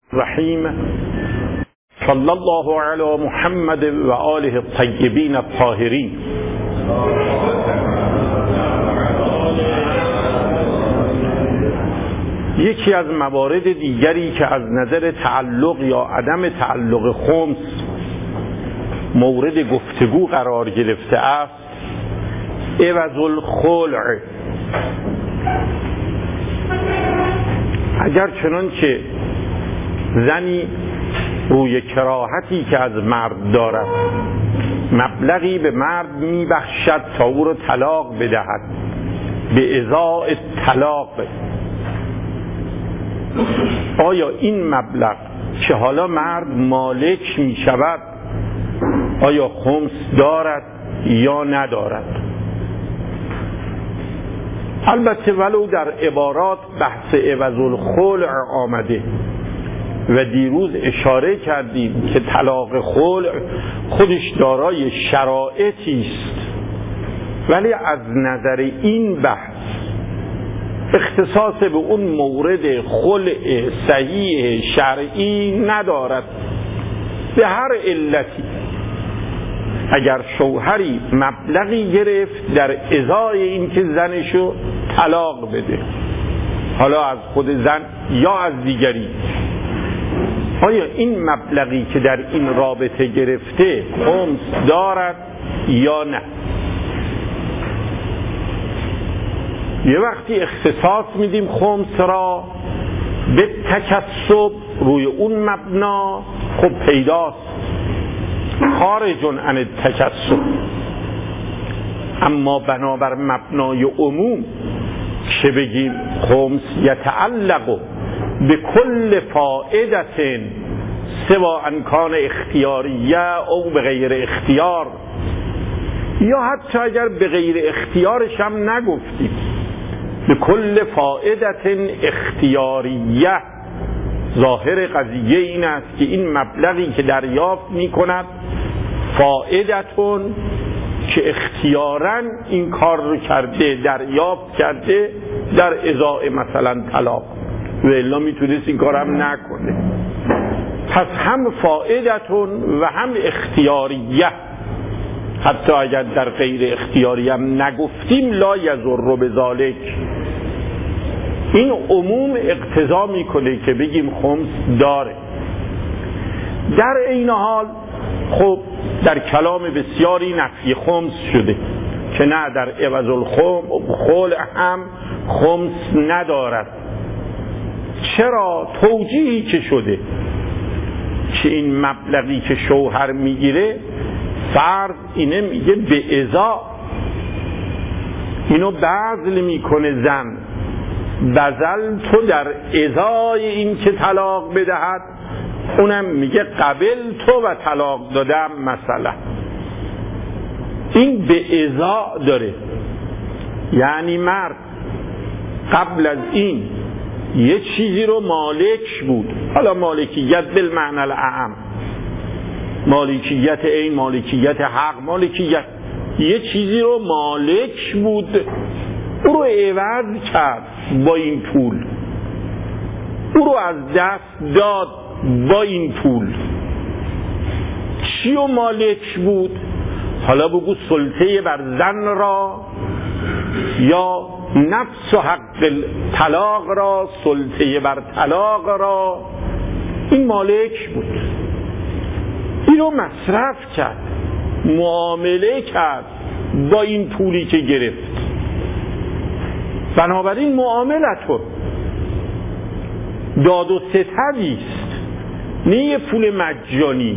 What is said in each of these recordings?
الرحیم صلی الله علی محمد و آله الطیبین الطاهرین. یکی از موارد دیگری که از نظر تعلق یا عدم تعلق خمس مورد گفتگو قرار گرفته است عوض الخلع. اگر چنانچه زنی روی کراهتی که از مرد دارد مبلغی به مرد میبخشد تا او را طلاق بدهد به ازاء طلاق، آیا این مبلغ که حالا مرد مالک می شود آیا خمس دارد یا ندارد؟ البته ولو در عبارات بحث عوض الخلع آمده و دیروز اشاره کردیم که طلاق خلع خودش دارای شرایطی است، ولی از نظر این بحث اختصاص به اون مورد خلع صحیح شرعی ندارد. به هر علتی اگر شوهری مبلغی گرفت در ازای این که زنشو طلاق بده، حالا از خود زن یا از دیگری، آیا این مبلغی که در این رابطه گرفته خمس دارد یا نه؟ یه وقتی اختصاص میدیم خمس را به تکسب روی اون مبنا، خب پیداست خارج عن التکسب، اما بنابر مبنای عموم که بگیم خمس یتعلق به کل فائدة سوا ان کان اختیاریه او به غیر اختیار، یا حتی اگر به غیر اختیارش هم نگفتیم به کل فائدة اختیاریه، ظاهر قضیه این است که این مبلغی که دریافت می کند فائدتون که اختیاراً این کار رو کرده، دریافت کرده در ازای مثلا طلاق، و الا میتونست این کار هم نکنه. پس هم فائدتون و هم اختیاریه، حتی اگر در غیر اختیاری هم نگفتیم لا یضر بذالک. این عموم اقتضا میکنه که بگیم خمس داره. در این حال خب در کلام بسیاری نفی خمس شده که نه، در عوض الخلع هم خمس ندارد. چرا؟ توجیهی که شده که این مبلغی که شوهر میگیره فرض اینه میگه به ازا اینو بذل میکنه زن، بذل تو در ازای این که طلاق بدهد، اونم میگه قبل تو و طلاق دادم مثلا. این به ازا داره، یعنی مرد قبل از این یه چیزی رو مالک بود، حالا مالکیت بالمعنی الاعم، مالکیت این، مالکیت حق، مالکیت یه چیزی رو مالک بود، او رو عوض کرد با این پول، او رو از دست داد با این پول. چی رو مالک بود؟ حالا بگو سلطه بر زن را یا نفس و حق طلاق را، سلطه بر طلاق را، این مالک بود. این رو مصرف کرد، معامله کرد با این پولی که گرفت. بنابراین معاملتون داد و ستدیست، نه یه پول مجانی.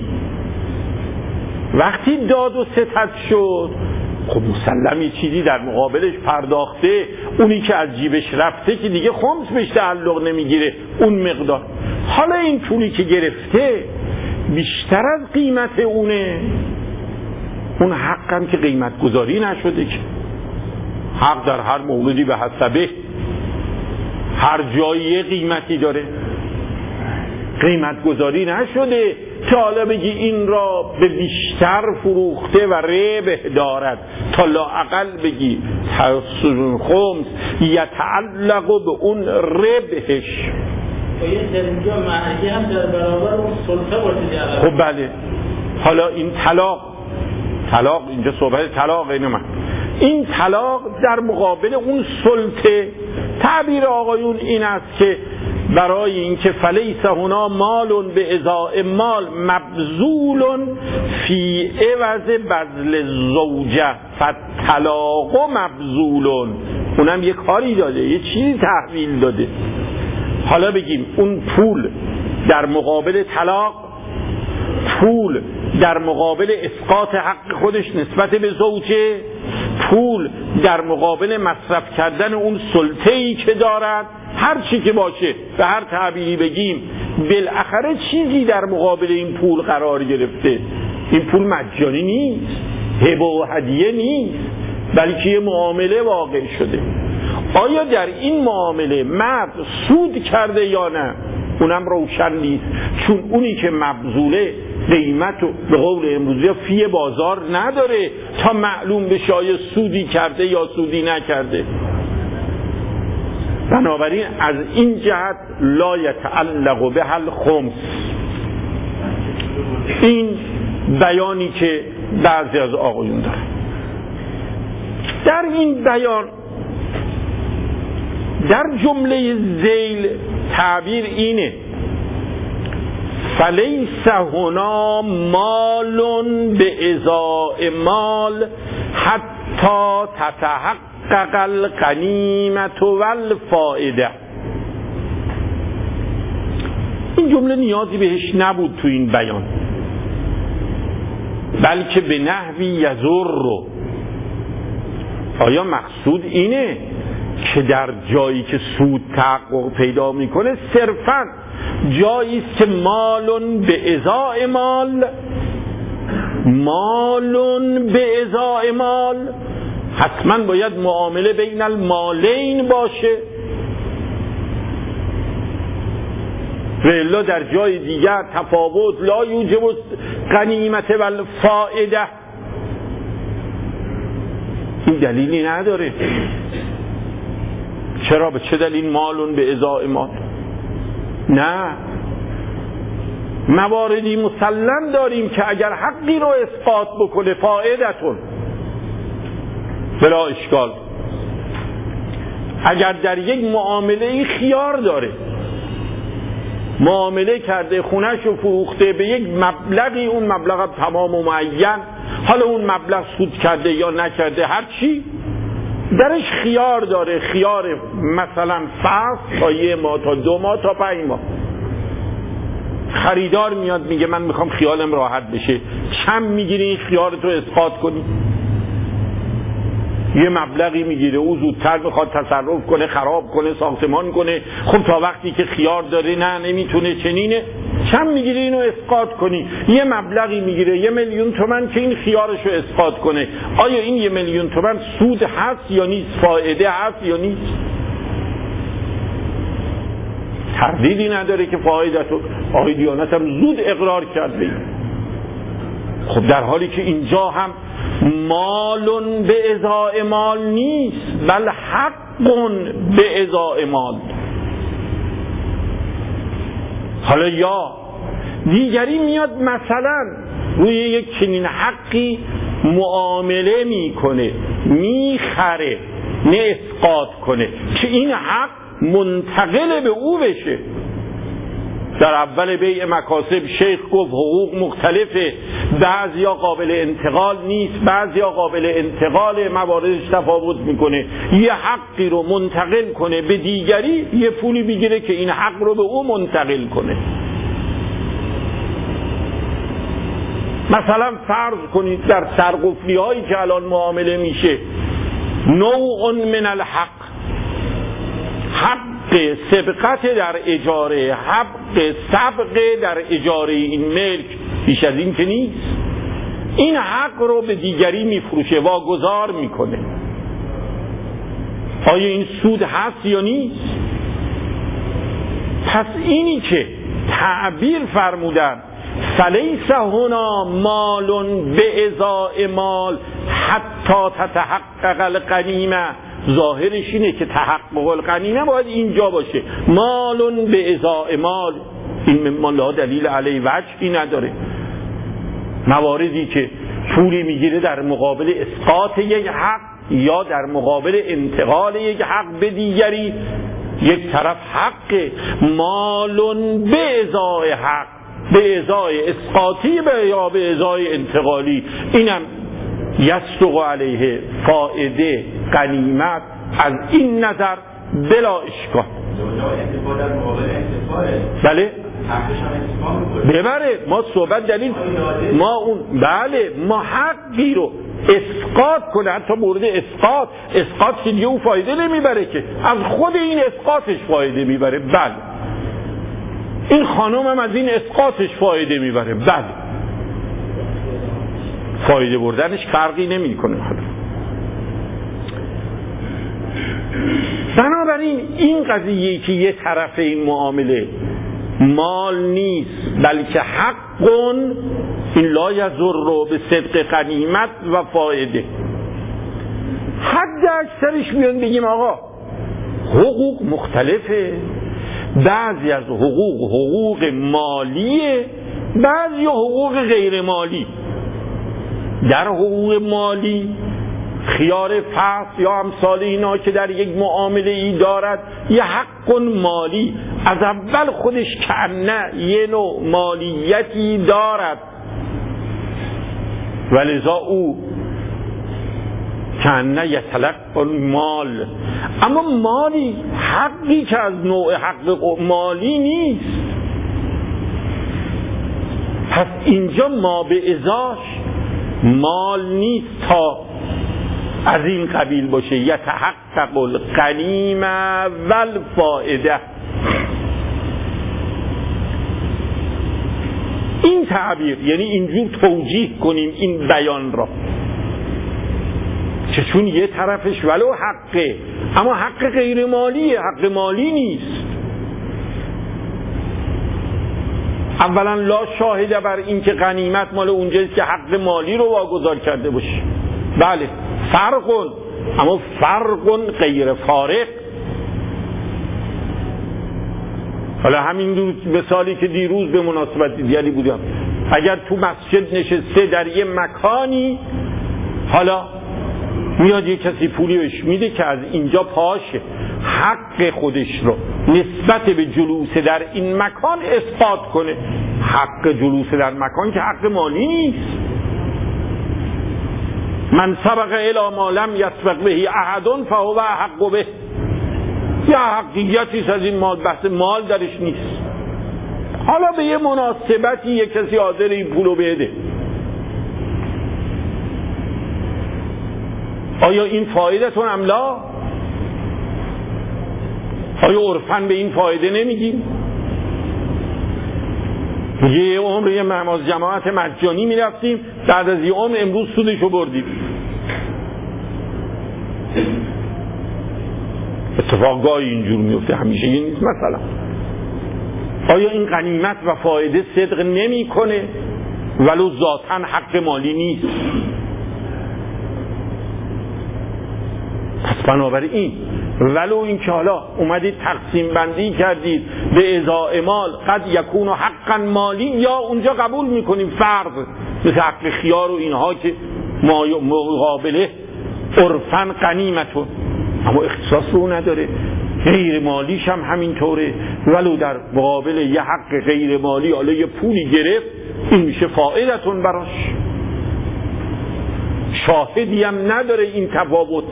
وقتی داد و ستد شد خب مسلمی چیزی در مقابلش پرداخته، اونی که از جیبش رفته که دیگه خمس بهش تعلق نمیگیره اون مقدار. حالا این پولی که گرفته بیشتر از قیمت اونه، اون حق هم که قیمت گذاری نشده، که حق در هر موردی به حسبه، هر جایی قیمتی داره، قیمت گذاری نشده که حالا بگی این را به بیشتر فروخته و ربح دارد، تا لااقل بگی خمس یتعلق به اون ربحش، باید در اینجا معنی هم در برابر اون سلطه باشه. خب بله، حالا این طلاق اینجا صحبت طلاق این طلاق در مقابل اون سلطه، تعبیر آقایون این است که برای اینکه فلیس هنا مال به ازاء مال مبذول فی عوض بذل زوجه فالطلاق مبذول، اونم یه کاری داده، یه چیزی تحویل داده. حالا بگیم اون پول در مقابل طلاق، پول در مقابل اسقاط حق خودش نسبت به زوجه، پول در مقابل مصرف کردن اون سلطه‌ای که دارد، هر چی که باشه به هر تعبیری بگیم بالاخره چیزی در مقابل این پول قرار گرفته. این پول مجانی نیست، هبه و هدیه نیست، بلکه یه معامله واقع شده. آیا در این معامله مرد سود کرده یا نه؟ اونم روشن نیست، چون اونی که مبذوله قیمت و به قول امروزی فی بازار نداره تا معلوم بشه آیا سودی کرده یا سودی نکرده. بنابراین از این جهت لا یتعلق به الخمس. این بیانی که بعضی از آقایون داره. در این بیان در جمله ذیل تعبیر اینه فلیس هنا مال به ازاء مال حتی تتحقق الغنیمة والفائده. این جمله نیازی بهش نبود تو این بیان، بلکه به نحوی یضر. آیا مقصود اینه که در جایی که سود تحقق پیدا میکنه صرفاً جایی است که مالون به ازاء مال، مالون به ازاء مال، حتما باید معامله بین المالین باشه، و الا در جای دیگر تفاوت لا یوجب غنیمت و الفائده. این دلیلی نداره. چرا؟ به چه دلیل مالون به ازاء مال؟ نه، مواردی مسلم داریم که اگر حقی رو اسقاط بکنه فائدتون بلا اشکال. اگر در یک معامله خیار داره، معامله کرده خونش رو فروخته به یک مبلغی، اون مبلغ تمام و معین، حالا اون مبلغ سود کرده یا نکرده هر چی درش خیار داره، خیار مثلا فصل تا 1 ماه تا 2 ماه تا 5 ماه. خریدار میاد میگه من میخوام خیالم راحت بشه، چند میگیری این خیارتو اسقاط کنی؟ یه مبلغی میگیره، او زودتر میخواد تصرف کنه، خراب کنه، ساختمان کنه. خب تا وقتی که خیار داره نه نمیتونه، چنینه، چند میگیری اینو اسقاط کنی؟ یه مبلغی میگیره 1 میلیون تومان که این خیارشو اسقاط کنه. آیا این 1 میلیون تومان سود هست یا نیست؟ فایده هست یا نیست؟ تردیدی نداره که فایده‌تو آقای دیانت هم زود اقرار کرده. خب در حالی که اینجا هم مالون به ازاء مال نیست، بل حقون به ازاء مال. حالا یا دیگری میاد مثلا روی یک چنین حقی معامله میکنه، میخره، نه اسقاط کنه که این حق منتقل به او بشه. در اول بیع مکاسب شیخ گفت حقوق مختلفه، بعضیا قابل انتقال نیست، بعضیا قابل انتقال، مواردش تفاوت میکنه. یه حقی رو منتقل کنه به دیگری، یه پولی بگیره که این حق رو به او منتقل کنه. مثلا فرض کنید در سرقفلی هایی که الان معامله میشه، نوع من الحق، حق سبقت در اجاره، حق سبق در اجاره این ملک، بیش از این که نیست. این حق رو به دیگری میفروشه، واگذار میکنه. آیا این سود هست یا نیست؟ پس اینی که تعبیر فرمودن فلیس هنا مال به ازاء مال حتی تتحقق الغنیمه ظاهرش اینه که تحقق الغنیمه باید اینجا باشه، مالون به ازای مال. این لا دلیل علیه وجهی نداره. مواردی که پولی میگیره در مقابل اسقاط یک حق یا در مقابل انتقال یک حق به دیگری، یک طرف حق، مالون به ازای حق، به ازای اسقاطی یا به ازای انتقالی، اینم یصدق علیه فائده غنیمت از این نظر بلا اشکال. بله ببره، ما صحبت دلیل ما اون بله ما حقی رو اسقاط کنه، حتی مورد اسقاط که دیگه او فایده نمیبره که از خود این اسقاطش فایده میبره. بله این خانم هم از این اسقاطش فایده میبره. بله فایده بردنش فرقی نمی کنه. بنابراین این قضیه که یه طرف این معامله مال نیست بلکه حقون، این لا یضر به صدق غنیمت و فایده. حد اکثرش میان بگیم آقا حقوق مختلفه، بعضی از حقوق مالیه، بعضی حقوق غیر مالی. در حقوق مالی خیار فصل یا امثال اینا که در یک معامله ای دارد یه حق مالی از اول خودش کنه یه نوع مالیتی دارد، ولذا او کنه یتلق مال. اما مالی حقی که از نوع حق مالی نیست، پس اینجا ما به ازاش مال نیست تا از این قبیل باشه، یتحقق الغنیمه والفائده. این تعبیر یعنی اینجور توجیه کنیم این بیان را که چون یه طرفش ولو حقه اما حق غیر مالیه، حق مالی نیست. اولا لا شاهده بر این که غنیمت مال اونجاست که حق مالی رو واگذار کرده باشه. بله فرقون، اما فرقون غیر فارق. حالا همین مثالی که دیروز به مناسبت دیگری بودم، اگر تو مسجد نشسته در یه مکانی، حالا میاد یه کسی پولی بهش میده که از اینجا پاشه، حق خودش رو نسبت به جلوس در این مکان اثبات کنه. حق جلوس در مکان که حق مالی نیست. من سبق الی ما لم یسبق به احد فهو احق به. یه حقیقتی از این مال، بحث مال درش نیست. حالا به یه مناسبتی یه کسی حاضر این پولو بده، آیا این فایدتون املا؟ آیا عرفاً به این فایده نمیگیم؟ یه عمر یه جماعت مجانی میرفتیم، بعد از یه عمر امروز سودشو بردیم. اتفاقایی اینجور میفته، همیشه این نیست. مثلا آیا این غنیمت و فایده صدق نمی کنه ولو ذاتاً حق مالی نیست؟ پس بنابراین ولو این که حالا اومدید تقسیم بندی کردید به ازای مال قد یکون حقا مالی، یا اونجا قبول میکنیم فرض مثل حق خیار و اینها که مقابله عرفاً غنیمتون، اما اختصاص رو نداره. غیر مالیش هم همینطوره، ولو در مقابل یه حق غیر مالی حالا یه پولی گرفت، این میشه فایدتون براش، شاهدی هم نداره این تفاوت.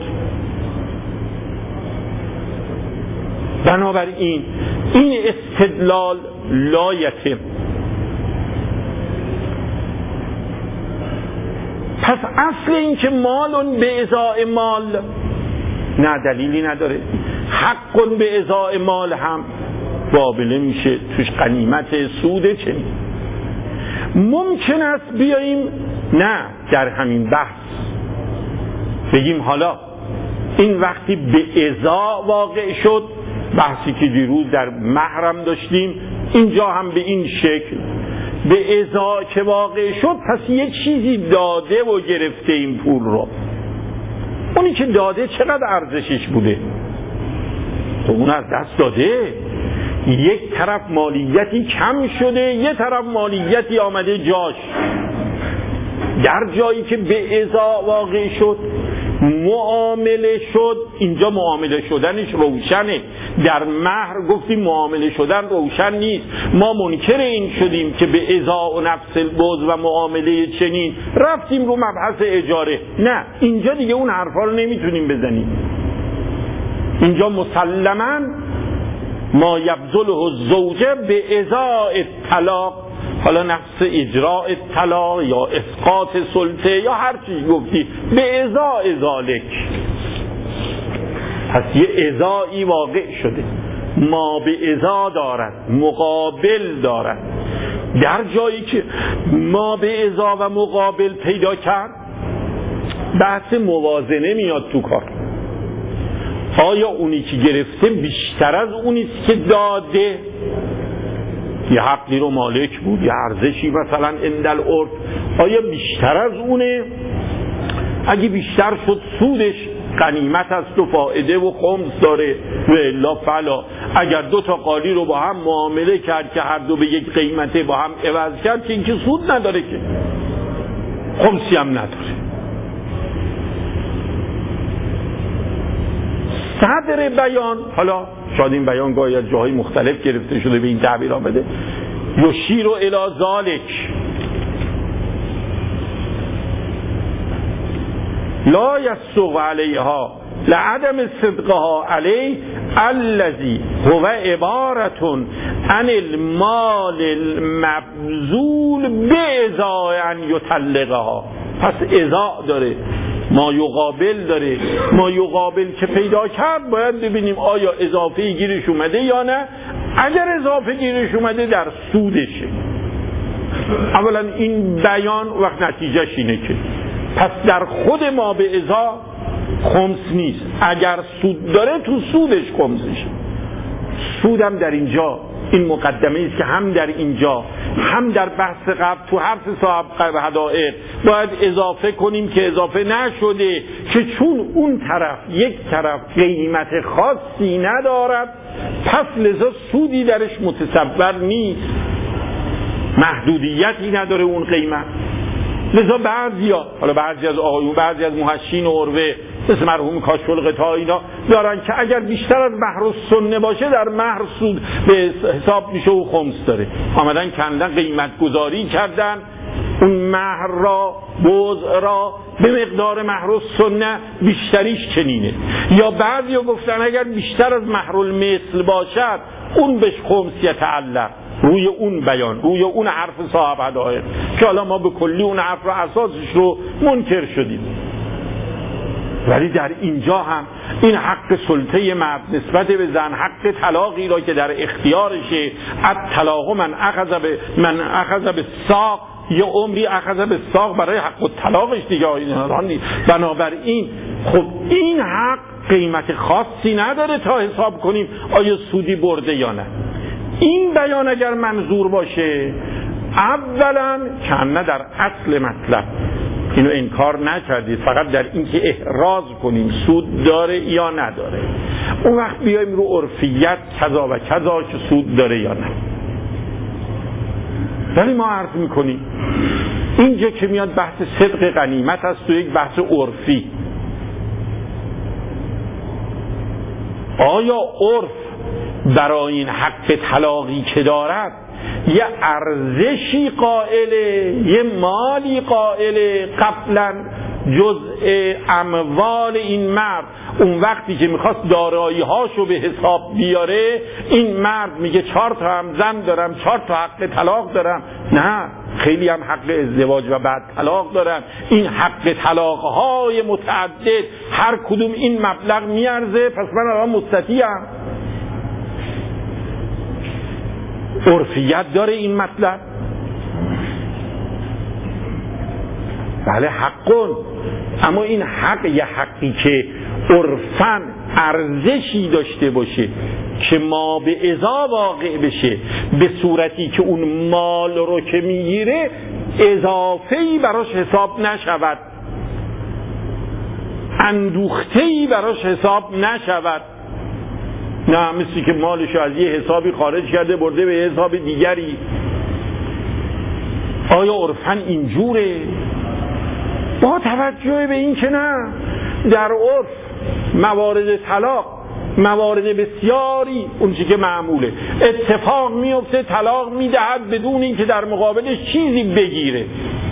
بنابراین این استدلال لا یتم. پس اصل این که مالون به ازای مال نه دلیلی نداره، حقون به ازای مال هم قابل میشه توش غنیمت سوده. چنین ممکن است بیاییم نه در همین بحث بگیم حالا این وقتی به ازا واقع شد، بحثی که دیروز در محرم داشتیم، اینجا هم به این شکل به ازا که واقع شد، پس یه چیزی داده و گرفته این پول رو. اونی که داده چقدر ارزشش بوده؟ تو اون از دست داده. یک طرف مالیتی کم شده، یه طرف مالیتی آمده جاش. در جایی که به ازا واقع شد، معامله شد، اینجا معامله شدنش روشنه. در مهر گفتیم معامله شدن روشن نیست. ما منکر این شدیم که به ازا و نفس البعد و معامله چنین رفتیم رو مبحث اجاره. نه، اینجا دیگه اون حرفا رو نمیتونیم بزنیم. اینجا مسلماً ما یبذله الزوجه به ازاء الطلاق، حالا نفس اجراء الطلاق یا اسقاط سلطه یا هر چیز گفتی، به ازاء ذالک. پس یه ازایی واقع شده، ما به ازا دارد، مقابل دارد. در جایی که ما به ازا و مقابل پیدا کرد، بحث موازنه میاد تو کار. آیا اونی که گرفته بیشتر از اونیست که داده؟ یه حقی رو مالک بود، یه ارزشی مثلا اندل عرف، آیا بیشتر از اونه؟ اگه بیشتر شد سودش غنیمت است و فائده و خمس داره و الا فلا. اگر دو تا قالی رو با هم معامله کرد که هر دو به یک قیمته با هم عوض کرد که این که سود نداره، که خمسی هم نداره. صدر بیان، حالا شاید این بیان گاهی از جاهای مختلف گرفته شده به این تعبیر آمده، یشیر الی ذالک لا یصدق علیها لعدم صدقها علی الذی هو عبارة عن المال المبذول بازاء ان یطلقها. پس ازاء داره، ما یقابل داره. ما یقابل که پیدا کرد باید ببینیم آیا اضافه گیرش اومده یا نه. اگر اضافه گیرش اومده در سودشه. اولا این بیان وقت نتیجهش اینه که پس در خود ما به ازا خمس نیست. اگر سود داره تو سودش خمسشه. سودم در اینجا این مقدمه است که هم در اینجا هم در بحث قبل تو حرف صاحب هدایق باید اضافه کنیم که اضافه نشده، که چون اون طرف یک طرف قیمت خاصی ندارد پس لذا سودی درش متصور نیست، محدودیتی نداره اون قیمت. لذا بعضی از آقایون، بعضی از محشین و عروه مثل مرحوم کاشف الغطا اینا دارن که اگر بیشتر از مهر السنه باشه در مهر سود به حساب میشه و خمس داره. آمدن کندن قیمت گذاری کردن اون مهر را، بوضع را به مقدار مهر السنه، بیشتریش چنینه. یا بعضی گفتن اگر بیشتر از مهر المثل باشد اون بهش خمس یتعلق. روی اون بیان، روی اون حرف صاحب هدایق که حالا ما به کلی اون حرف را اساسش رو منکر شدیم. ولی در اینجا هم این حق سلطه مرد نسبت به زن، حق طلاقی را که در اختیارشه، الطلاق من اخذ به ساق، یه عمری اخذ به ساق برای حق طلاقش دیگه. بنابراین خب این حق قیمت خاصی نداره تا حساب کنیم آیا سودی برده یا نه. این بیان اگر منظور باشه، اولا کنه در اصل مطلب اینو انکار نکردید، فقط در این که احراز کنیم سود داره یا نداره. اون وقت بیایم رو عرفیت کذا و کذا که سود داره یا نه. ولی ما عرض میکنیم اینجا که میاد بحث صدق غنیمت است تو یک بحث عرفی. آیا عرف برای این حق طلاقی که دارد یه ارزشی قائله، یه مالی قائله قبلا جزء اموال این مرد؟ اون وقتی که میخواست دارایی هاشو به حساب بیاره، این مرد میگه 4 تا هم زن دارم، 4 تا حق طلاق دارم. نه، خیلی هم حق ازدواج و بعد طلاق دارم. این حق طلاق های متعدد هر کدوم این مبلغ میارزه، پس من الان مستطیعم. عرفیت داره این مطلب؟ بله حقون، اما این حق یه حقی که عرفاً ارزشی داشته باشه که ما به ازا واقع بشه، به صورتی که اون مال رو که میگیره اضافه‌ای براش حساب نشود. اندوخته‌ای براش حساب نشود. نه مثل که مالشو از یه حسابی خارج کرده برده به حساب دیگری. آیا عرفاً اینجوره؟ با توجه به این که نه، در عرف موارد طلاق موارد بسیاری اونچه که معموله اتفاق میفته طلاق میدهد بدون اینکه در مقابلش چیزی بگیره.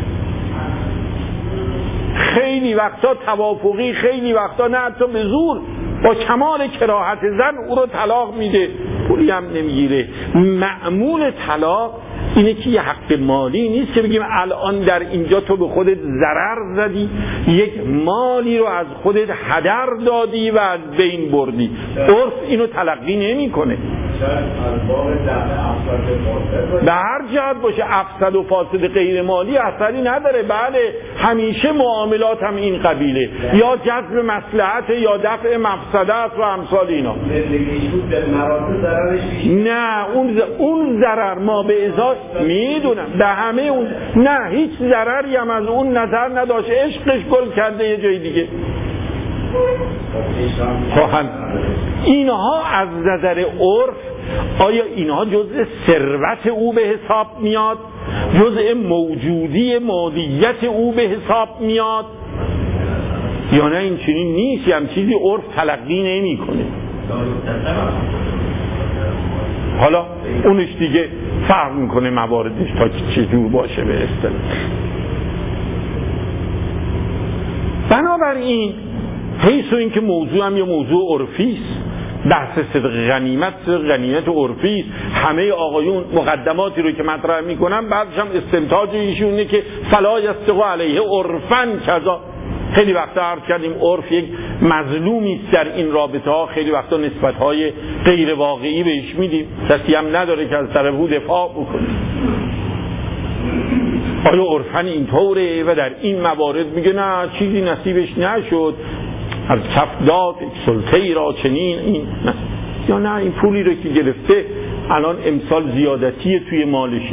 خیلی وقتا توافقی، خیلی وقتا نه حتی به زور، با کمال کراهت زن او رو طلاق میده، پولی هم نمیگیره. معمول طلاق اینه که یه حق مالی نیست که بگیم الان در اینجا تو به خودت ضرر زدی، یک مالی رو از خودت هدر دادی و از بین بردی. عرف اینو تلقی نمی کنه. به هر جهت باشه افسد و فاسد غیر مالی اثری نداره. بله همیشه معاملات هم این قبیله، یا جذب مصلحت یا دفع مفسدت و امثال اینا. نه اون ضرر ما به ازای میدونم به همه اون، نه هیچ ضرری هم از اون نظر نداشت، عشقش گل کرده یه جای دیگه. اینها از نظر عرف آیا اینها جزء ثروت او به حساب میاد؟ جزء موجودی مادیت او به حساب میاد؟ یا نه این چنین نیست، هم چیزی عرف تلقی نمی کنه. حالا اونش دیگه فرق میکنه مواردش تا چجور باشه به اصطلاح. بنابراین حیث این که موضوع هم یه موضوع عرفی است، بحث صدق غنیمت عرفی است. همه آقایون مقدماتی رو که مطرح میکنن بعدش هم استنتاج ایشونه که فلا یستقو علیه عرفاً کذا. خیلی وقتا عرض کردیم عرف یک مظلومی است در این رابطه ها، خیلی وقتا نسبت های غیر واقعی بهش میدیم، کسی هم نداره که از طرف او دفاع بکنه. آیا عرفاً اینطوره و در این موارد میگه نه چیزی نصیبش نشد، از کف داد سلطه‌ای را چنین این نه. یا نه این پولی رو که گرفته الان امسال زیادتیه توی مالشه.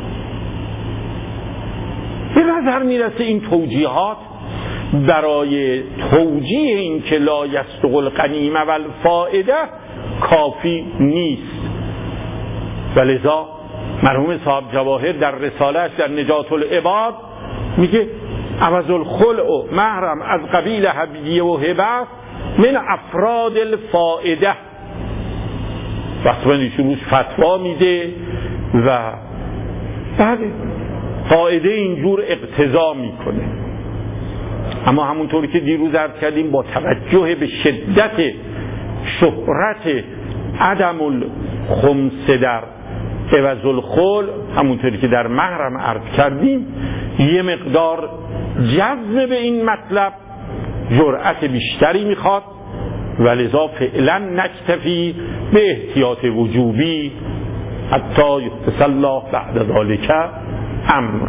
به نظر میرسه این توجیهات برای توجیه این که لا یستقل الغنیمه و الفائده کافی نیست، ولذا مرحوم صاحب جواهر در رساله‌اش در نجات العباد میگه عوض الخلع و محرم از قبیل هدیه و هبه من افراد الفائده. وقتی ایشون روش فتوا میده و بله فائده اینجور اقتضا میکنه. اما همونطوری که دیروز عرض کردیم با توجه به شدت شهرت عدم الخمس در عوض الخلع، همونطوری که در محرم عرض کردیم، یه مقدار جذب به این مطلب جرأت بیشتری میخواد، ولذا فعلا نکتفی به احتیاط وجوبی حتی یختص الله بعد ذالک امر.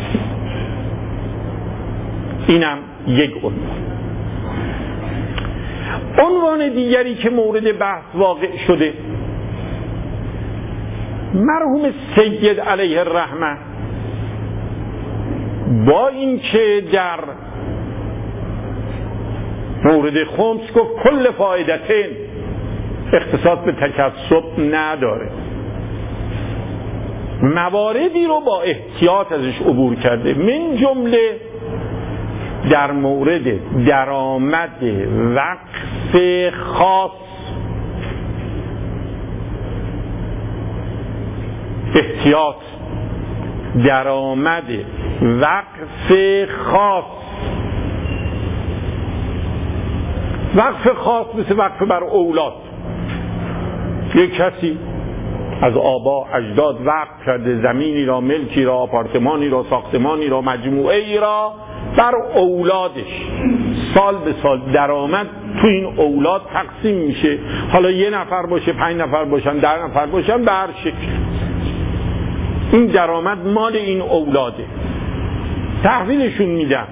اینم یک عنوان دیگری که مورد بحث واقع شده، مرحوم سید علیه الرحمه با اینکه در مورد خمس گفت کل فایدتین، اختصاص به تکسب نداره، مواردی رو با احتیاط ازش عبور کرده، من جمله در مورد درآمد وقف خاص احتیاط، درآمد وقف خاص. وقف خاص مثل وقف بر اولاد، یک کسی از آبا اجداد وقف کرده زمینی را، ملکی را، آپارتمانی را، ساختمانی را، مجموعه ای را بر اولادش، سال به سال درآمد تو این اولاد تقسیم میشه، حالا 1 نفر باشه، 5 نفر باشن، 10 نفر باشن، به هر شکل این درآمد مال این اولاده، تحویلشون میدن.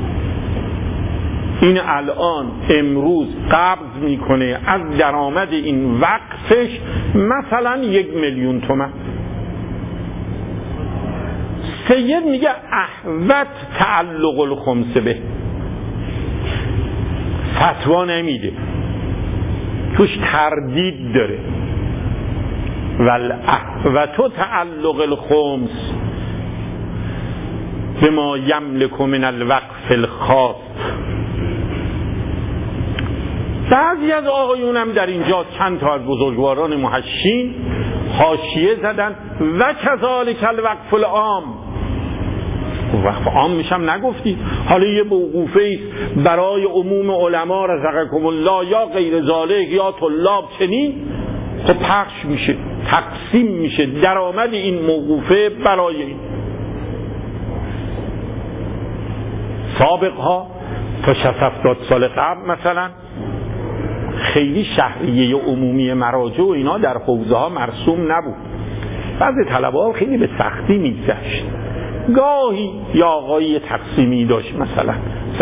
این الان امروز قبض میکنه از درآمد این وقفش مثلا 1,000,000 تومان. سید میگه احوت تعلق الخمس به، فتوا نمیده، توش تردید داره. و تو تعلق الخمس به ما یملک من الوقف الخاص. بعضی از آقایونم در اینجا چند تا از بزرگواران محشین حاشیه زدن و کذالک الوقف العام. وقف عام میشم نگفتی، حالا یه موقوفه است برای عموم علما رزقکم الله یا غیر ذالک یا طلاب چنین، خب پخش میشه، تقسیم میشه درآمد این موقوفه برای این. سابقها تا 60 سال قبل مثلا خیلی شهریه عمومی مراجع و اینا در حوزه ها مرسوم نبود. بعضی طلبه ها خیلی به سختی میگذشت، گاهی یا آقایی تقسیمی داشت، مثلا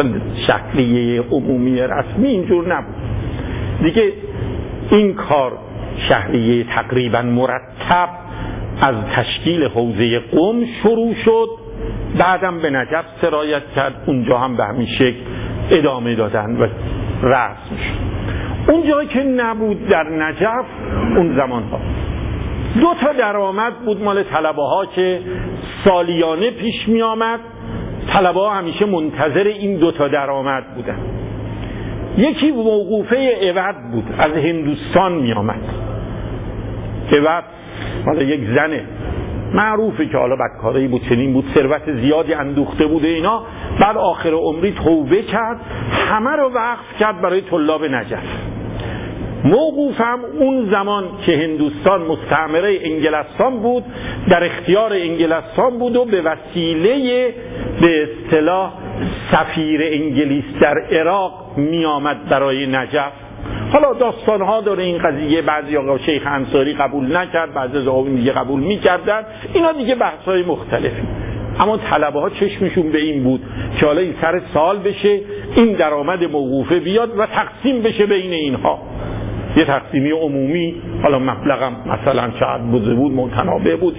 شهریه عمومی رسمی اینجور نبود دیگه. این کار شهریه تقریبا مرتب از تشکیل حوزه قم شروع شد، بعدم به نجف سرایت کرد، اونجا هم به همین شکل ادامه دادن و رسم شد. اونجا که نبود در نجف اون زمان ها 2 درآمد بود مال طلبه ها که سالیانه پیش می آمد. طلبه ها همیشه منتظر این 2 درآمد بودن. یکی موقوفه عوض بود، از هندوستان می آمد. عوض حالا یک زنه معروفه که حالا بدکاره‌ای بود، چنین بود، ثروت زیادی اندوخته بود اینا. بعد آخر عمری توبه کرد، همه رو وقف کرد برای طلاب نجف. موقوفم اون زمان که هندوستان مستعمره انگلستان بود، در اختیار انگلستان بود و به وسیله به اصطلاح سفیر انگلیس در عراق می آمد برای نجف. حالا داستانها داره این قضیه، بعضی آقا شیخ انصاری قبول نکرد، بعضی از آقایون دیگه قبول میکردن، اینا دیگه بحث‌های مختلفی. اما طلبه ها چشمشون به این بود که حالا این سر سال بشه، این درآمد موقوفه بیاد و تقسیم بشه بین اینها، یه تقسیمی عمومی. حالا مبلغم مثلا چقدر بود متنابع بود.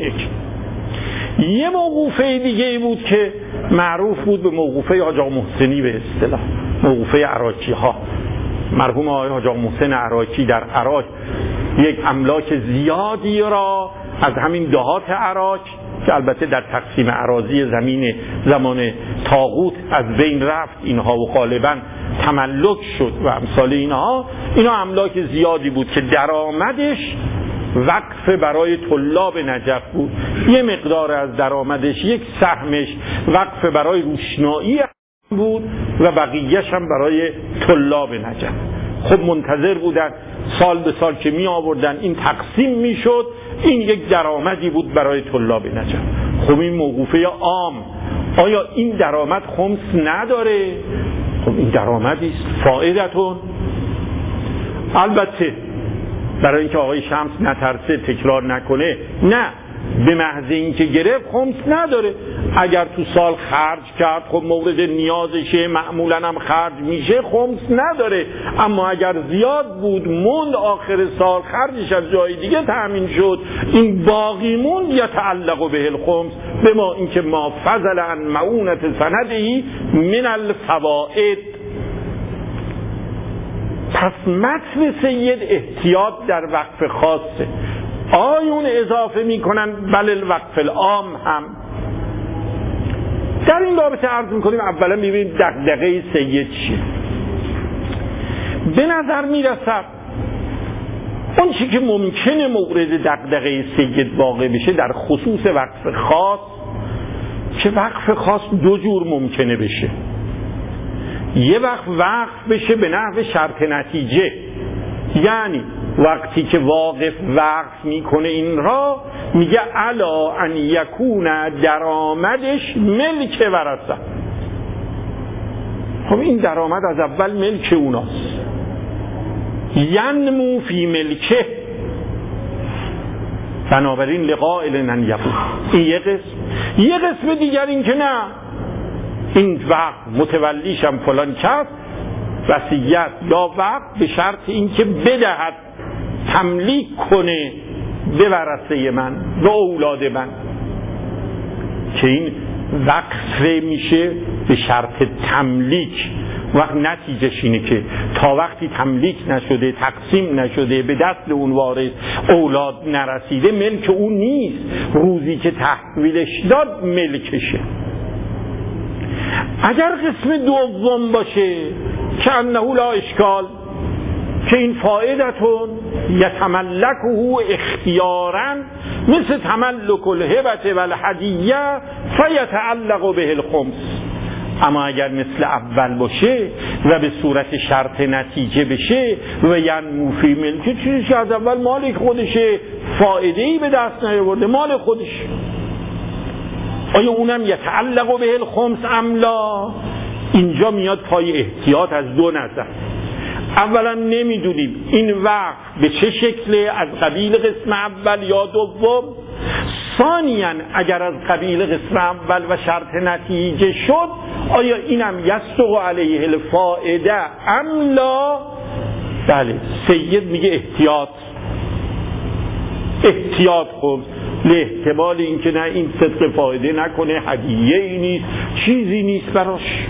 یه موقوفه دیگه بود که معروف بود به موقوفه حاج آقا محسنی، به اصطلاح موقوفه عراقی ها. مرحوم آقای حاج آقا محسن عراقی در عراق یک املاک زیادی را از همین دهات عراق که البته در تقسیم اراضی زمین زمان طاغوت از بین رفت اینها و غالبا تملک شد و امثال اینها، اینا املاک زیادی بود که درآمدش وقف برای طلاب نجف بود. یه مقدار از درآمدش، یک سهمش وقف برای روشنایی بود و بقیه‌اش هم برای طلاب نجف. خب منتظر بودن سال به سال که می آوردن این تقسیم می شد، این یک درآمدی بود برای طلاب نجف. خب این موقوفه عام، آیا این درآمد خمس نداره؟ خب این درآمدی است، فائدتون. البته برای اینکه آقای شمس نترسه تکرار نکنه، نه، به محض اینکه گرفت خمس نداره. اگر تو سال خرج کرد خب مورد نیازشه، معمولا هم خرج میشه، خمس نداره. اما اگر زیاد بود موند آخر سال خرجش از جای دیگه تأمین شد، این باقی موند یتعلق به الخمس، به ما اینکه ما فضل عن معونت سندهی من الفوائد. پس متن سید احتیاط در وقف خاصه. آیون اضافه میکنن بل الوقف العام هم. در این رابطه عرض میکنیم اولا ببینیم دغدغه سید چیه. به نظر میرسد اون چی که ممکنه مورد دغدغه سید واقع بشه در خصوص وقف خاص، که وقف خاص 2 جور ممکنه بشه. یه وقف بشه به نحو شرط نتیجه، یعنی وقتی که واقف وقف میکنه این را میگه الا ان یکون درآمدش ملک ورثه. خب این درآمد از اول ملک اوناست، ینمو فی ملکه، بنابراین لقائل ان یقول. این یه قسم دیگر این که نه، این وقت متولیشم فلان کس، وصیت یا وقت به شرط اینکه بدهد، تملیک کنه به ورثه من و اولاد من، که این وقف میشه به شرط تملیک وقت نتیجهش اینه که تا وقتی تملیک نشده، تقسیم نشده، به دست اون وارث اولاد نرسیده، ملک اون نیست. روزی که تحویلش داد ملکشه. اگر قسم دوم باشه که انه لا اشکال، که این فائدتون یتملکه اختیارا مثل تملک الهبة و الهدیه فیتعلق به الخمس. اما اگر مثل اول باشه و به صورت شرط نتیجه بشه و ینمو فی ملک، چیزی که از اول مالک خودشه، فائده‌ای به دست نیاورده، مال خودش، آیا اونم یتعلق به الخمس ام لا؟ اینجا میاد پای احتیاط از دو نظر. اولا نمیدونیم این وقف به چه شکله، از قبیل قسم اول یا دوم. ثانیاً اگر از قبیل قسم اول و شرط نتیجه شد، آیا اینم یصدق علیه الفائده ام لا؟ بله، سید میگه احتیاط کن لاحتمال اینکه نه این صدق فایده نکنه، هدیه ای نیست، چیزی نیست براش.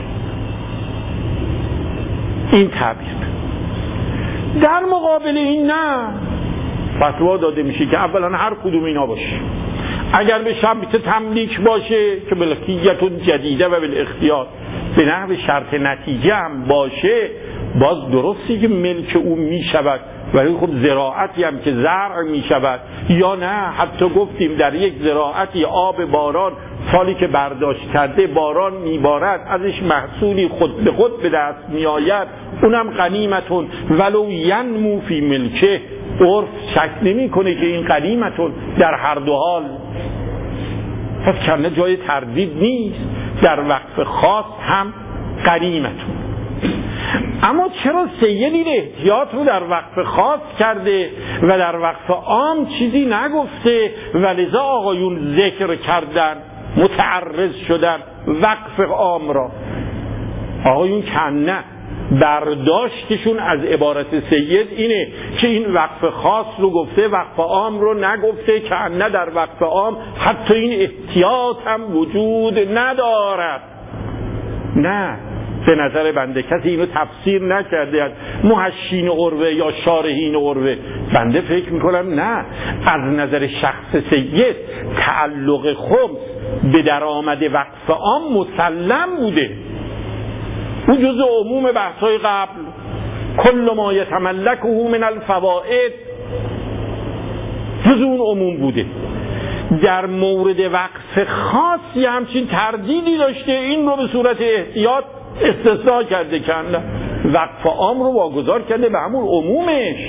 این تعبیر. در مقابل این نه، فتوا داده میشه که اولا هر کدوم اینا باشه. اگر به شرط تملیک باشه که ملکیت جدیده و بالاختیار، به نحو شرط نتیجه هم باشه، باز درستی که ملک اون میشود، ولی خب زراعتی هم که زرع میشود، یا نه حتی گفتیم در یک زراعتی آب باران سالی که برداشت کرده باران میبارد، ازش محصولی خود به خود به دست میآید، اونم غنیمتون ولو ینمو فی ملکه. عرف شک نمی کنه که این غنیمتون در هر دو حال، پس کنه جای تردید نیست، در وقف خاص هم غنیمتون. اما چرا سید این احتیاط رو در وقف خاص کرده و در وقف عام چیزی نگفته و لذا آقایون ذکر کردن، متعرض شدن وقف عام را؟ آقایون کنه برداشتشون از عبارت سید اینه که این وقف خاص رو گفته، وقف عام رو نگفته، کنه در وقف عام حتی این احتیاط هم وجود ندارد. نه، به نظر بنده کسی اینو تفسیر نکرده از محشین عروه یا شارحین عروه. بنده فکر میکنم نه، از نظر شخص سید تعلق خمس به درآمد وقف عام مسلم بوده. او جزء عموم بحث‌های قبل، کل ما یتملکه من الفوائد، جزء اون عموم بوده. در مورد وقف خاصی همچین تردیدی داشته، این رو به صورت احتیاط استثناء کرده، کنده وقف عام رو واگذار کرده به همون عمومش.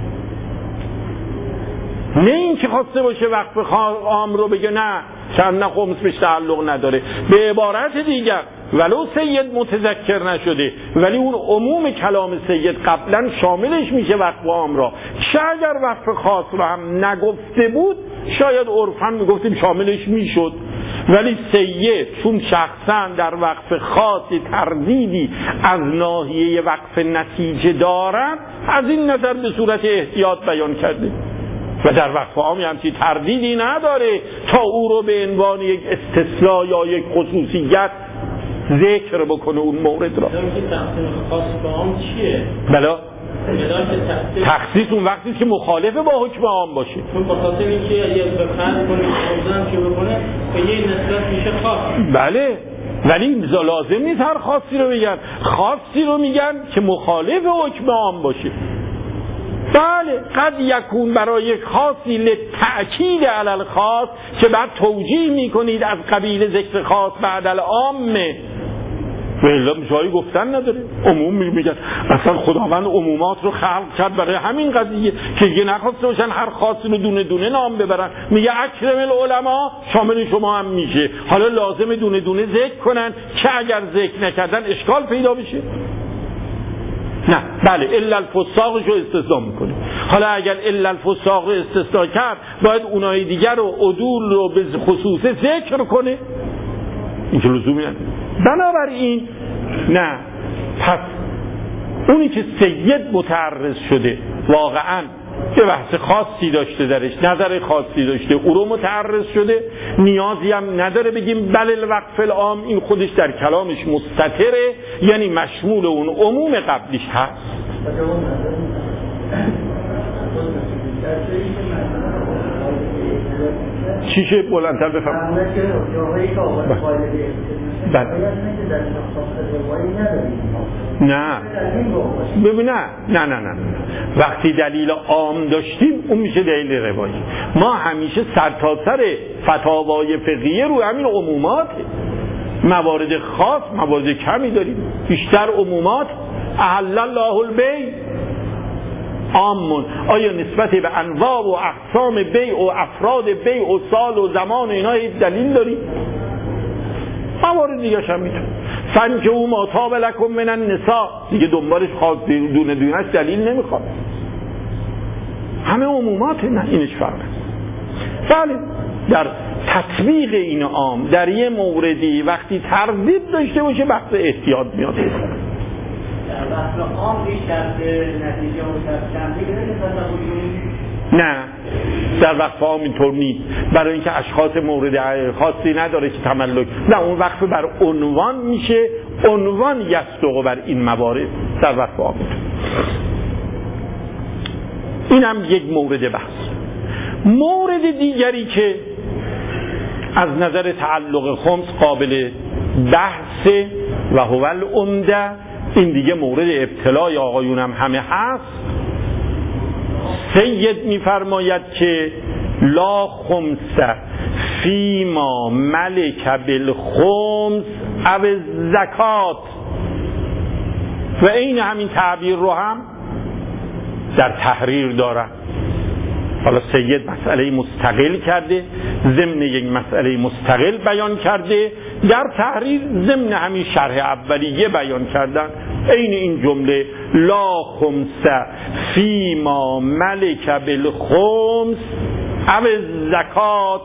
نه این که خواسته باشه وقف عام رو بگه نه چند خمس بهش تعلق نداره. به عبارت دیگر ولو سید متذکر نشده، ولی اون عموم کلام سید قبلا شاملش میشه وقف عام را، چه اگر وقف خاص رو هم نگفته بود شاید عرفاً میگفتیم شاملش میشد. ولی سید چون شخصا در وقف خاصی تردیدی از ناحیه وقف نتیجه دارن، از این نظر به صورت احتیاط بیان کرده و در وقف عامی همچی تردیدی نداره تا او رو به عنوان یک استثناء یا یک خصوصیت ذکر بکنه اون مورد را. تقسیم خاص به عام چیه؟ بلا تخصیص اون وقتی که مخالفه با حکم عام باشه. چون بخاطر اینکه یه بفرض کنه موضوعم که بکنه به یه نسبت میشه خاص. بله، ولی لازم نیست هر خاصی رو بگن. خاصی رو میگن که مخالف حکم عام باشه. بله، قد یکون برای یک خاصی لتأکید علی الخاص که بعد توجیه میکنید از قبیل ذکر خاص بعد العامه، ولی جایی گفتن نداره. عموم میگن اصلا خداوند عمومات رو خلق کرد برای همین قضیه که دیگه نخواسته باشن هر خاصی رو دونه دونه نام ببرن. میگه اکرم العلماء شامل شما هم میشه، حالا لازم دونه دونه ذکر کنن که اگر ذکر نکردن اشکال پیدا بشه. نه، بله، الا الفساقش رو استثناء میکنه. حالا اگر الا الفساق رو استثناء کرد باید اونای دیگر رو عدول رو به خصوصه ذکر کنه، این که لزومی نداره. بنابراین نه، پس اونی که سید متعرض شده واقعا یه بحث خاصی داشته درش، نظر خاصی داشته، او رو متعرض شده، نیازی هم نداره بگیم بله الوقف العام، این خودش در کلامش مستتره، یعنی مشمول اون عموم قبلیش هست. چیشه بلندتر بفهم؟ نه ببین نه وقتی دلیل عام داشتیم اون میشه دلیل روایی. ما همیشه سرتاسر فتاوای فقهیه رو همین عمومات، موارد خاص موارد کمی داریم، بیشتر عمومات احل الله البیع عامون. آیا نسبت به انواع و اقسام بیع و افراد بیع و سال و زمان و اینا دلیل داریم؟ موارد دیگه هم میتونه فنکه او ما طاب لکم من النساء دیگه دنبالش خاص دونه دونش دلیل نمیخواد، همه عمومات، نه اینش فرق. بله در تطبیق این عام در یه موردی وقتی تردید داشته باشه بحث احتیاط میاد. در وقت عام بیشتر نتیجه متفاوت میگیره. نه در وقف عام اینطور نیست، برای اینکه اشخاص مورد خاصی نداره که تملک، نه اون وقف بر عنوان میشه، عنوان یصدق بر این موارد در وقف عام. این هم یک مورد بحث. مورد دیگری که از نظر تعلق خمس قابل بحث و هو العمده، این دیگه مورد ابتلای آقایونم همه هست. سید میفرماید که لا خمس فیما ملک بالخمس او زکات، و این همین تعبیر رو هم در تحریر دارن. حالا سید مسئله مستقل کرده، ضمن یک مسئله مستقل بیان کرده، در تحریر ضمن همین شرح اولیه بیان کردن عین این جمله لا خمس فیما ملک بالخمس او زکات،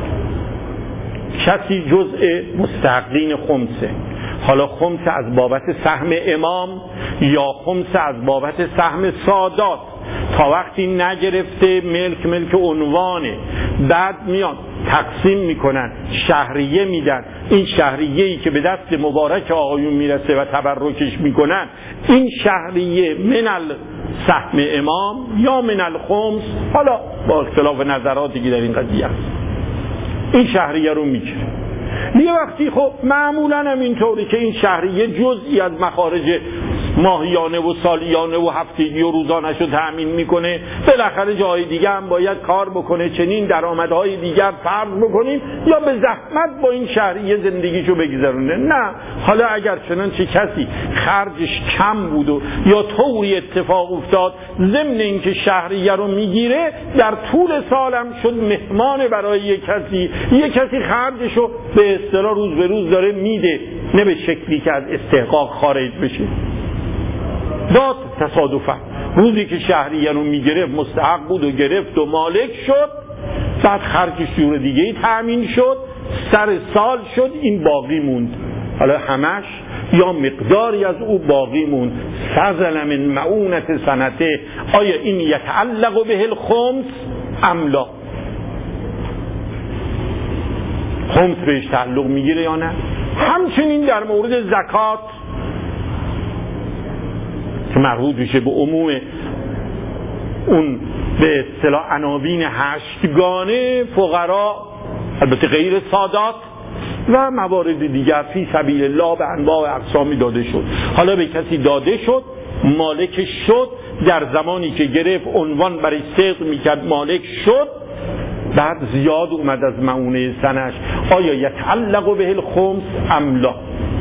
کسی جزء مستحقین خمسه. حالا خمس از بابت سهم امام یا خمس از بابت سهم سادات، تا وقتی نگرفته ملک عنوانه، بعد میان تقسیم میکنن، شهریه میدن، این شهریه‌ای که به دست مبارک آقایون میرسه و تبرکش میکنن، این شهریه من السهم امام یا من الخمس، حالا با اختلاف نظراتی که در این قضیه هست، این شهریه رو میگیره. یه وقتی خب معمولا هم اینطوری که این شهریه جزئی از مخارج ماهیانه و سالیانه و هفتگی و روزانش رو تأمین میکنه، بالاخره جای دیگه هم باید کار بکنه، چنین درآمدهای دیگر فرض بکنیم یا به زحمت با این شهریه زندگیشو بگذرونه. نه، حالا اگر چنانچه کسی خرجش کم بود و یا طوری اتفاق افتاد ضمن اینکه شهریه رو میگیره در طول سالم شد مهمان برای یک کسی خرجشو به اصطلاح روز به روز داره میده، نه به شکلی که از استحقاق خارج بشه. داد تصادفا روزی که شهریه رو میگرفت مستحق بود و گرفت و مالک شد، بعد خرجش جور دیگه تأمین شد، سر سال شد این باقی موند، حالا همش یا مقداری از او باقی موند. فضل من معونت سنته، آیا این یتعلق به الخمس ام لا؟ خمس بهش تعلق میگیره یا نه؟ همچنین در مورد زکات که مربوط میشه به عموم اون به اصطلاح عناوین هشتگانه فقرا، البته غیر سادات و موارد دیگر، فی سبیل الله به انواع اقسامی داده شد. حالا به کسی داده شد، مالک شد، در زمانی که گرفت عنوان برای صدق میکرد مالک شد، بعد زیاد اومد از معونه سنش، آیا یتعلق به الخمس ام لا؟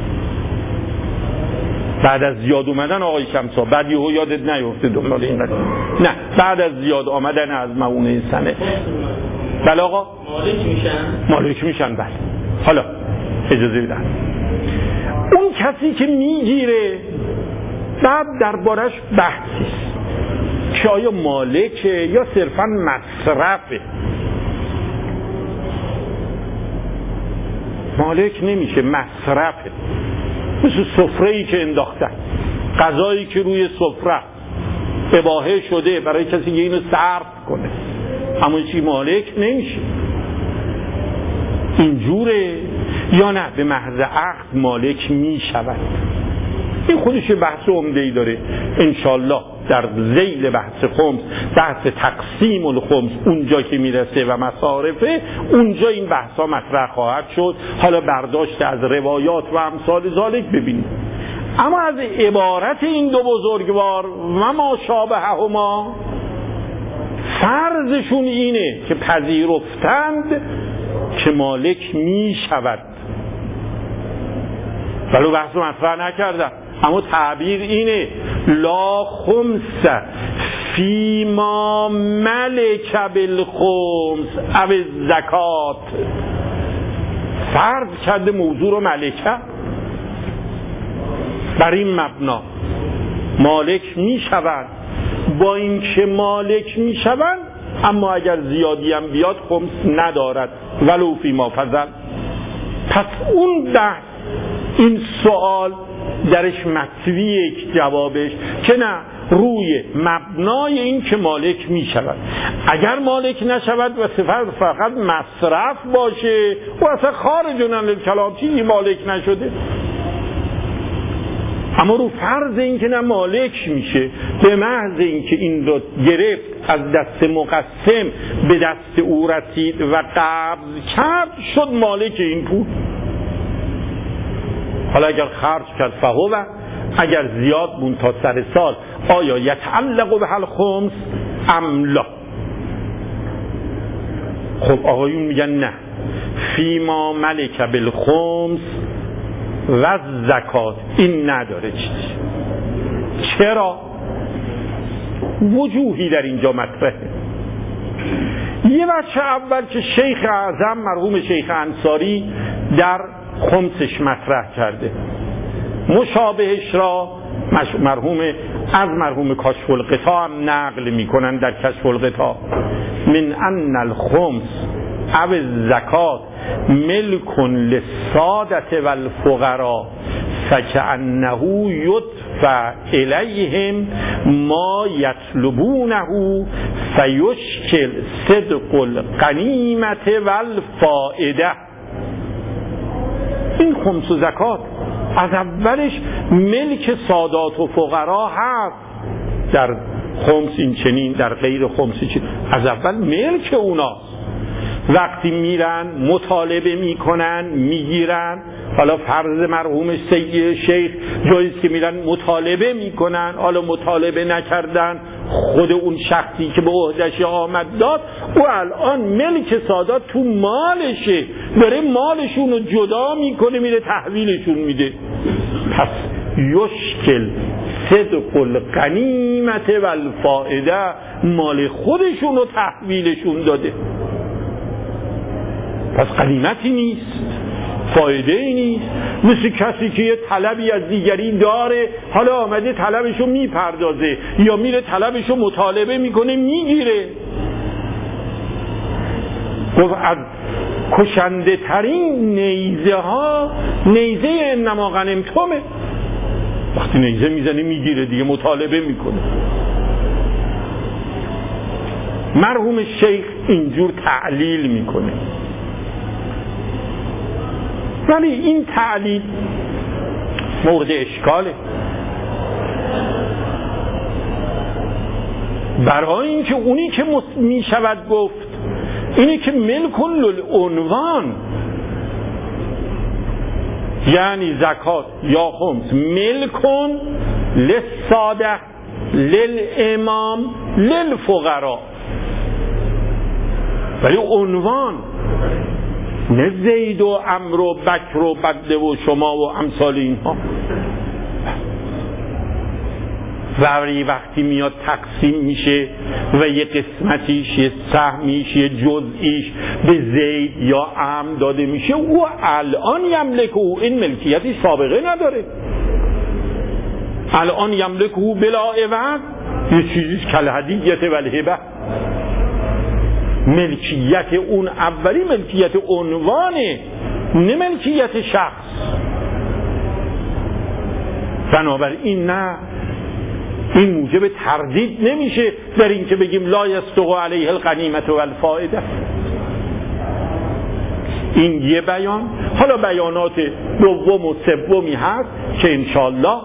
بعد از زیاد اومدن آقای شمسا، بعد یهو یادت نیفته دنبال این قضیه، نه بعد از زیاد آمدن از معونه سنه، بله آقا مالک میشن. بله حالا اجازه بدن اون کسی که میگیره، بعد دربارش بحثی که آیا مالکه یا صرفا مصرفه. مالک نمیشه، مصرفه، مثل سفره‌ای که انداختن، غذایی که روی سفره، اباحه شده برای کسی که اینو صرف کنه، اما چی مالک نمیشه. اینجوره یا نه به محض عقد مالک میشود؟ این خودش بحث عمده‌ای داره. انشالله در ذیل بحث خمس، بحث تقسیم الخمس اونجا که میرسه و مصارفه، اونجا این بحثا مطرح خواهد شد. حالا برداشت از روایات و امثال ذالک ببینید. اما از عبارت این دو بزرگوار و ما شابههما، فرضشون اینه که پذیرفتند که مالک می شود، ولو بحث مطرح نکردن، اما تعبیر اینه لا خمس فیما ملک بالخمس او الزکات. فرض کرده موضوع رو ملکه، بر این مبنا مالک می شود. با اینکه مالک می شود اما اگر زیادی هم بیاد خمس ندارد ولو فیما فضل. پس اون بحث، این سوال درش مطویه جوابش که نه، روی مبنای این که مالک می شود. اگر مالک نشود و صفت فقط مصرف باشه و اصلا خارج عن الکلام، چیزی مالک نشده. اما رو فرض این که نه مالک میشه، به محض این که این رو گرفت از دست مقسم به دست او رسید و قبض کرد، شد مالک این پول. حالا اگر خرج کرد فهو، اگر زیاد مون تا سر سال، آیا یتعلق به الخمس ام لا؟ خب آقایون میگن نه، فیما ملک بالخمس و زکات این نداره چیزی. چرا؟ وجوهی در اینجا مطرحه. یه بچه اول که شیخ اعظم مرحوم شیخ انصاری در خمسش مطرح کرده، مشابهش را مرحوم کاشف الغطا هم نقل میکنن در کشف الغطا، من ان الخمس او الزکات ملک للسادة والفقراء فکأنه یدفع الیهم ما یطلبونه فیشکل صدق الغنیمة والفائده. این خمس و زکات از اولش ملک سادات و فقرا هست، در خمس این چنین، در غیر خمس چنین، از اول ملک اوناست. وقتی میرن مطالبه میکنن میگیرن، حالا فرض مرحوم سید شیخ جاییست که میرن مطالبه میکنن، حالا مطالبه نکردن، خود اون شخصی که به عهدش آمد داد او الان ملک سادات تو مالشه، داره مالشون رو جدا میکنه میره تحویلشون میده. پس یشکل صدق الغنیمة والفائده، مال خودشون رو تحویلشون داده. پس غنیمتی نیست، فایده ای نیست. مثل کسی که یه طلبی از دیگری داره، حالا آمده طلبشو میپردازه یا میره طلبشو مطالبه میکنه میگیره. گفت از کشنده ترین نیزه ها نیزه انما غنمتمه. وقتی نیزه میزنه میگیره دیگه، مطالبه میکنه. مرحوم شیخ اینجور تعلیل میکنه، ولی این تعلیل مورد اشکاله. برای اینکه اونی که می شود گفت اینی که ملکن للعنوان، یعنی زکات یا خمس ملکن للساده للامام للفقراء، ولی عنوان نه زید و عمرو و بکر و بدله و شما و امثال اینها. ولی وقتی میاد تقسیم میشه و یه قسمتیش، یه سهمیش، یه جزئیش به زید یا عمرو داده میشه، او الان یملک، او این ملکیتی سابقه نداره، الان یملک او بلا عوض، یه چیزیش کالهدیة والهبة. ملکیت اون اولی ملکیت عنوانه، نه ملکیت شخص. بنابراین نه، این موجب تردید نمیشه در این که بگیم لا یصدق علیه الغنیمة والفائده. این یه بیان. حالا بیانات دوم و سومی هست که انشالله